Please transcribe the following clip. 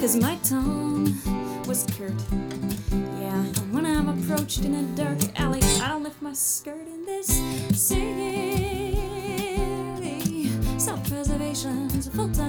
'cause my tone was curt. Yeah, when I'm approached in a dark alley, I don't lift my skirt in this city. Self-preservation's a full-time